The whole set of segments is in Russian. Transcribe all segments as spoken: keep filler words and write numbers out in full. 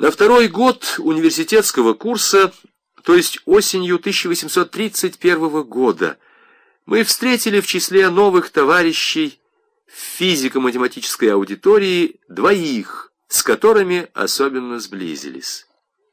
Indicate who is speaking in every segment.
Speaker 1: На второй год университетского курса, то есть осенью тысяча восемьсот тридцать первого года, мы встретили в числе новых товарищей в физико-математической аудитории двоих, с которыми особенно сблизились.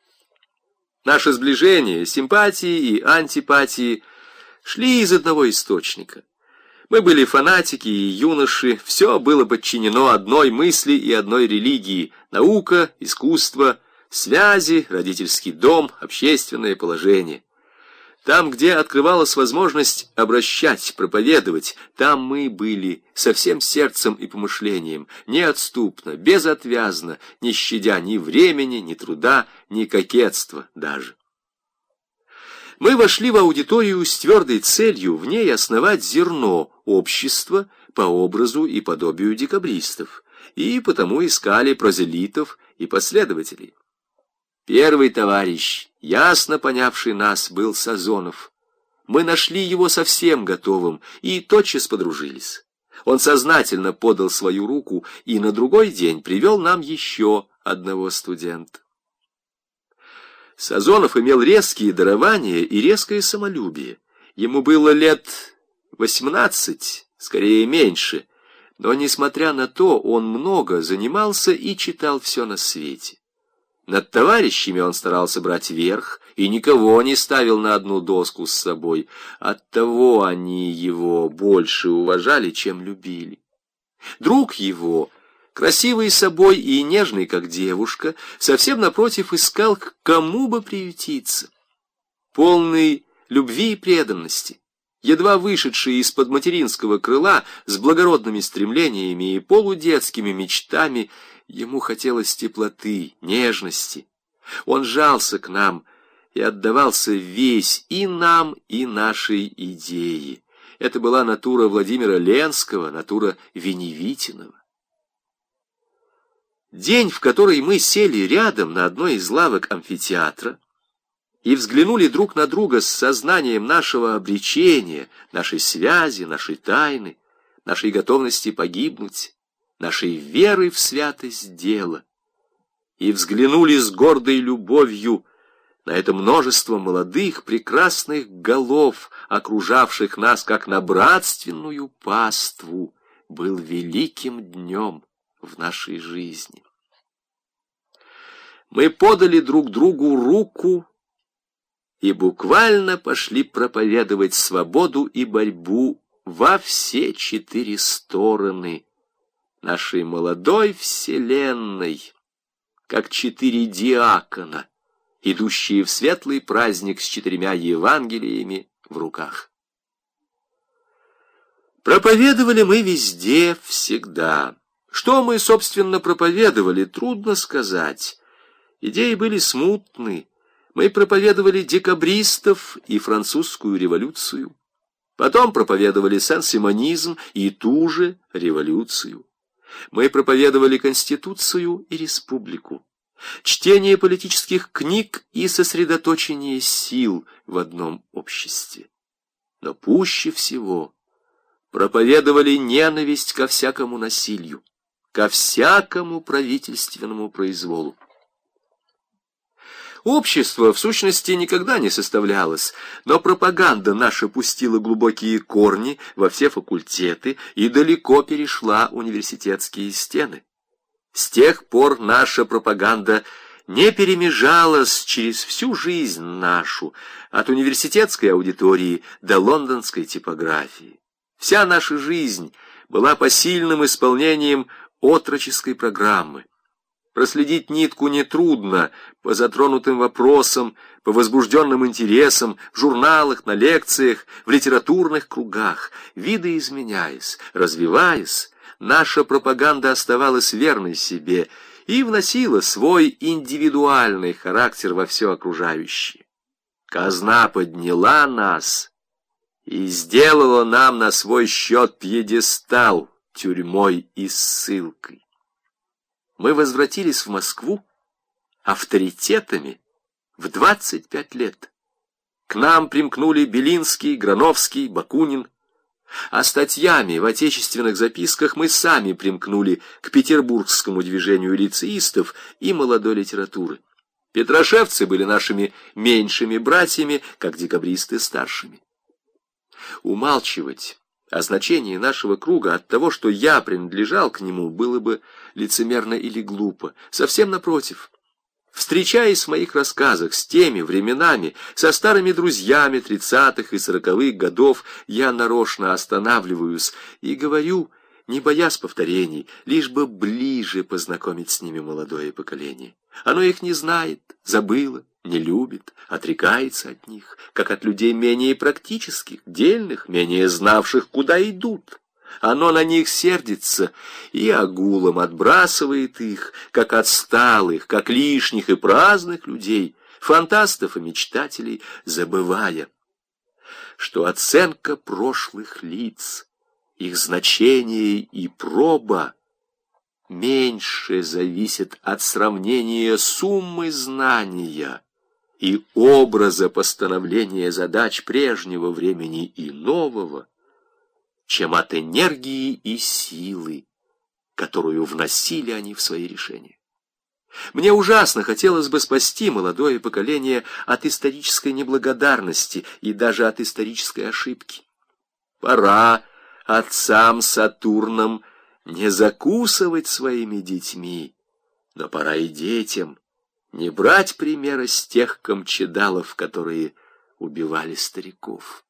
Speaker 1: Наше сближение, симпатии и антипатии шли из одного источника. Мы были фанатики и юноши, все было подчинено одной мысли и одной религии: наука, искусство, связи, родительский дом, общественное положение. Там, где открывалась возможность обращать, проповедовать, там мы были со всем сердцем и помышлением, неотступно, безотвязно, не щадя ни времени, ни труда, ни кокетства даже. Мы вошли в аудиторию с твердой целью в ней основать зерно общества по образу и подобию декабристов, и потому искали прозелитов и последователей. Первый товарищ, ясно понявший нас, был Сазонов. Мы нашли его совсем готовым и тотчас подружились. Он сознательно подал свою руку и на другой день привел нам еще одного студента. Сазонов имел резкие дарования и резкое самолюбие. Ему было лет восемнадцать, скорее меньше, но, несмотря на то, он много занимался и читал все на свете. Над товарищами он старался брать верх и никого не ставил на одну доску с собой. Оттого они его больше уважали, чем любили. Друг его, красивый собой и нежный, как девушка, совсем напротив искал, к кому бы приютиться. Полный любви и преданности, едва вышедший из-под материнского крыла с благородными стремлениями и полудетскими мечтами, ему хотелось теплоты, нежности. Он жался к нам и отдавался весь и нам, и нашей идее. Это была натура Владимира Ленского, натура Веневитинова. День, в который мы сели рядом на одной из лавок амфитеатра и взглянули друг на друга с сознанием нашего обречения, нашей связи, нашей тайны, нашей готовности погибнуть, нашей веры в святость дела, и взглянули с гордой любовью на это множество молодых прекрасных голов, окружавших нас как на братственную паству, был великим днем в нашей жизни. Мы подали друг другу руку и буквально пошли проповедовать свободу и борьбу во все четыре стороны нашей молодой вселенной, как четыре диакона, идущие в светлый праздник с четырьмя Евангелиями в руках. Проповедовали мы везде, всегда. Что мы, собственно, проповедовали, трудно сказать. Идеи были смутны. Мы проповедовали декабристов и французскую революцию. Потом проповедовали сен-симонизм и ту же революцию. Мы проповедовали Конституцию и республику, чтение политических книг и сосредоточение сил в одном обществе. Но пуще всего проповедовали ненависть ко всякому насилию, ко всякому правительственному произволу. Общество, в сущности, никогда не составлялось, но пропаганда наша пустила глубокие корни во все факультеты и далеко перешла университетские стены. С тех пор наша пропаганда не перемежалась через всю жизнь нашу, от университетской аудитории до лондонской типографии. Вся наша жизнь была посильным исполнением отроческой программы. Проследить нитку нетрудно по затронутым вопросам, по возбужденным интересам, в журналах, на лекциях, в литературных кругах. Видоизменяясь, развиваясь, наша пропаганда оставалась верной себе и вносила свой индивидуальный характер во все окружающее. Казна подняла нас и сделала нам на свой счет пьедестал тюрьмой и ссылкой. Мы возвратились в Москву авторитетами в двадцать пять лет. К нам примкнули Белинский, Грановский, Бакунин. А статьями в отечественных записках мы сами примкнули к петербургскому движению лицеистов и молодой литературы. Петрошевцы были нашими меньшими братьями, как декабристы старшими. Умалчивать о значении нашего круга от того, что я принадлежал к нему, было бы лицемерно или глупо. Совсем напротив. Встречаясь в моих рассказах с теми временами, со старыми друзьями тридцатых и сороковых годов, я нарочно останавливаюсь и говорю, не боясь повторений, лишь бы ближе познакомить с ними молодое поколение. Оно их не знает, забыло, не любит, отрекается от них, как от людей менее практических, дельных, менее знавших, куда идут. Оно на них сердится и огулом отбрасывает их, как отсталых, как лишних и праздных людей, фантастов и мечтателей, забывая, что оценка прошлых лиц, их значение и проба меньше зависит от сравнения суммы знания и образа постановления задач прежнего времени и нового, чем от энергии и силы, которую вносили они в свои решения. Мне ужасно хотелось бы спасти молодое поколение от исторической неблагодарности и даже от исторической ошибки. Пора отцам Сатурнам не закусывать своими детьми, но пора и детям не брать примера с тех камчедалов, которые убивали стариков.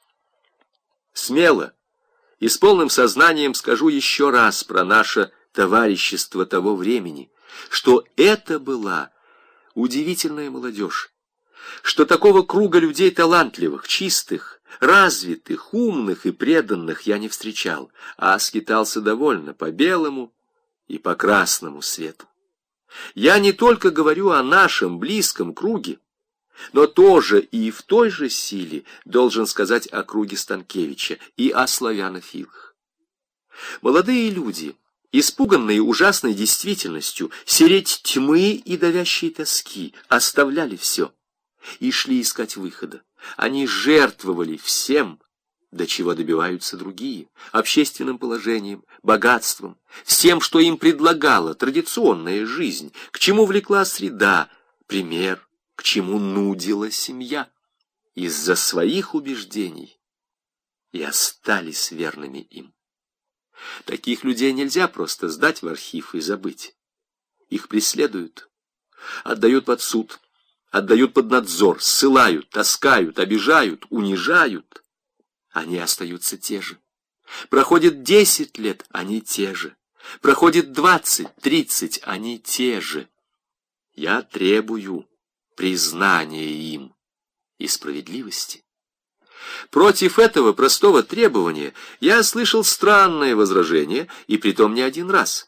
Speaker 1: Смело и с полным сознанием скажу еще раз про наше товарищество того времени, что это была удивительная молодежь, что такого круга людей талантливых, чистых, развитых, умных и преданных я не встречал, а скитался довольно по белому и по красному свету. Я не только говорю о нашем близком круге, но тоже и в той же силе должен сказать о круге Станкевича и о славянофилах. Молодые люди, испуганные ужасной действительностью, сереть тьмы и давящей тоски, оставляли все и шли искать выхода. Они жертвовали всем, до чего добиваются другие, общественным положением, богатством, всем, что им предлагала традиционная жизнь, к чему влекла среда, пример, к чему нудила семья, из-за своих убеждений, и остались верными им. Таких людей нельзя просто сдать в архив и забыть. Их преследуют, отдают под суд, отдают под надзор, ссылают, таскают, обижают, унижают. Они остаются те же. Проходит десять лет, они те же. Проходит двадцать, тридцать, они те же. Я требую признания им и справедливости. Против этого простого требования я слышал странное возражение, и притом не один раз.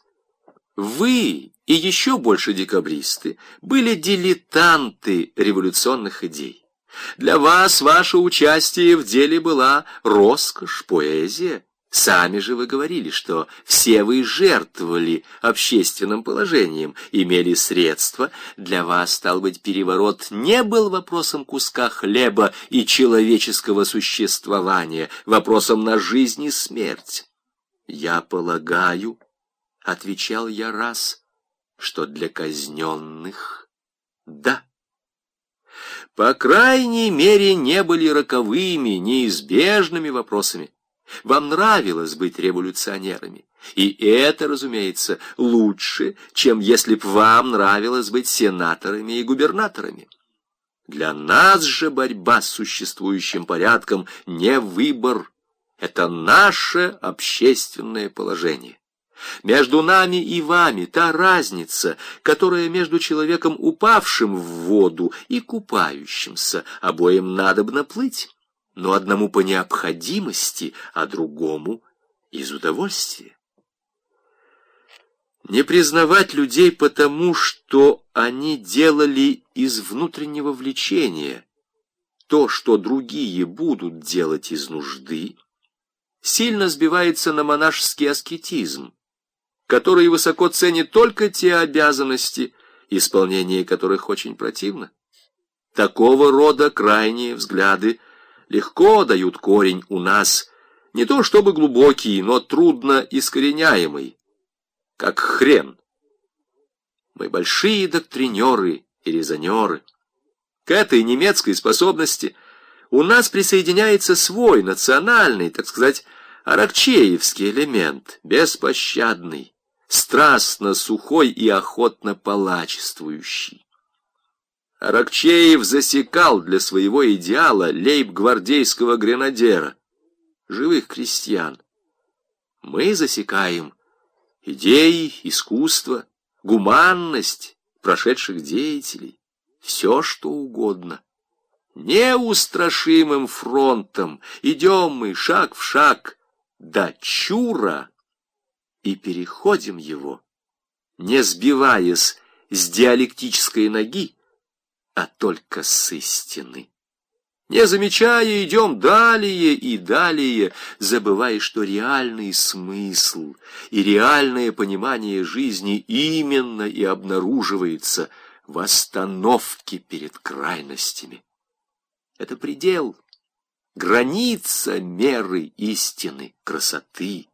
Speaker 1: Вы и еще больше декабристы были дилетанты революционных идей. Для вас ваше участие в деле была роскошь, поэзия. Сами же вы говорили, что все вы жертвовали общественным положением, имели средства. Для вас, стал быть, переворот не был вопросом куска хлеба и человеческого существования, вопросом на жизнь и смерть. Я полагаю, — отвечал я раз, — что для казненных — да. По крайней мере, не были роковыми, неизбежными вопросами. Вам нравилось быть революционерами, и это, разумеется, лучше, чем если б вам нравилось быть сенаторами и губернаторами. Для нас же борьба с существующим порядком не выбор, это наше общественное положение. Между нами и вами та разница, которая между человеком, упавшим в воду, и купающимся, обоим надобно плыть, но одному по необходимости, а другому из удовольствия. Не признавать людей потому, что они делали из внутреннего влечения то, что другие будут делать из нужды, сильно сбивается на монашеский аскетизм, который высоко ценит только те обязанности, исполнение которых очень противно. Такого рода крайние взгляды легко дают корень у нас Не то чтобы глубокий, но трудно искореняемый, как хрен. Мы большие доктринеры и резонеры. К этой немецкой способности у нас присоединяется свой национальный, так сказать, аракчеевский элемент, беспощадный, страстно сухой и охотно палачествующий. Аракчеев засекал для своего идеала лейб-гвардейского гренадера, живых крестьян. Мы засекаем идеи, искусство, гуманность прошедших деятелей, все что угодно. Неустрашимым фронтом идем мы шаг в шаг до Чура и переходим его, не сбиваясь с диалектической ноги, а только с истины. Не замечая, идем далее и далее, забывая, что реальный смысл и реальное понимание жизни именно и обнаруживается в остановке перед крайностями. Это предел, граница меры истины, красоты,